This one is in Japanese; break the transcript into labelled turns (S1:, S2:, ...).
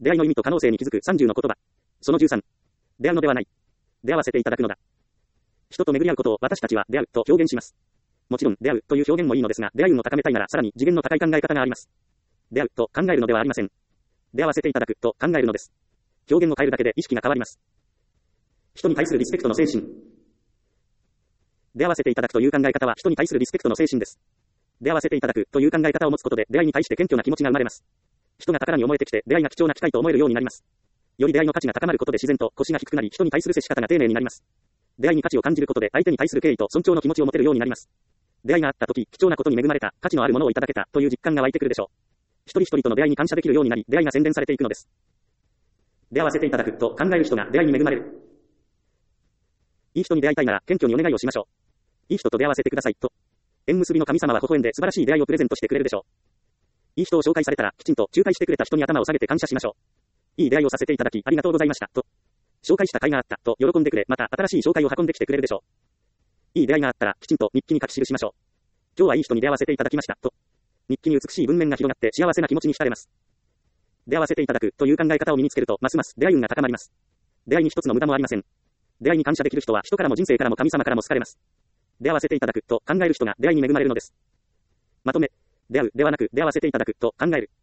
S1: 出会いの意味と可能性に気づく30の言葉。その13。出会うのではない。出会わせていただくのだ。人と巡り合うことを私たちは出会うと表現します。もちろん出会うという表現もいいのですが、出会い運を高めたいならさらに次元の高い考え方があります。出会うと考えるのではありません。出会わせていただくと考えるのです。表現を変えるだけで意識が変わります。人に対するリスペクトの精神。出会わせていただくという考え方は人に対するリスペクトの精神です。出会わせていただくという考え方を持つことで出会いに対して謙虚な気持ちが生まれます。人が宝に思えてきて出会いが貴重な機会と思えるようになります。より出会いの価値が高まることで自然と腰が低くなり人に対する接し方が丁寧になります。出会いに価値を感じることで相手に対する敬意と尊重の気持ちを持てるようになります。出会いがあった時、貴重なことに恵まれた、価値のあるものをいただけたという実感が湧いてくるでしょう。一人一人との出会いに感謝できるようになり、出会いが洗練されていくのです。出会わせていただくと考える人が出会いに恵まれる。いい人に出会いたいなら謙虚にお願いをしましょう。いい人と出会わせてくださいと。縁結びの神様は微笑んで素晴らしい出会いをプレゼントしてくれるでしょう。いい人を紹介されたらきちんと仲介してくれた人に頭を下げて感謝しましょう。いい出会いをさせていただきありがとうございましたと。紹介した甲斐があったと喜んでくれ、また新しい紹介を運んできてくれるでしょう。いい出会いがあったらきちんと日記に書き記しましょう。今日はいい人に出会わせていただきましたと。日記に美しい文面が広がって幸せな気持ちに浸れます。出会わせていただくという考え方を身につけるとますます出会い運が高まります。出会いに一つの無駄もありません。出会いに感謝できる人は人からも人生からも神様からも好かれます。出会わせていただくと考える人が出会いに恵まれるのです。まとめ、出会うではなく出会わせていただくと考える。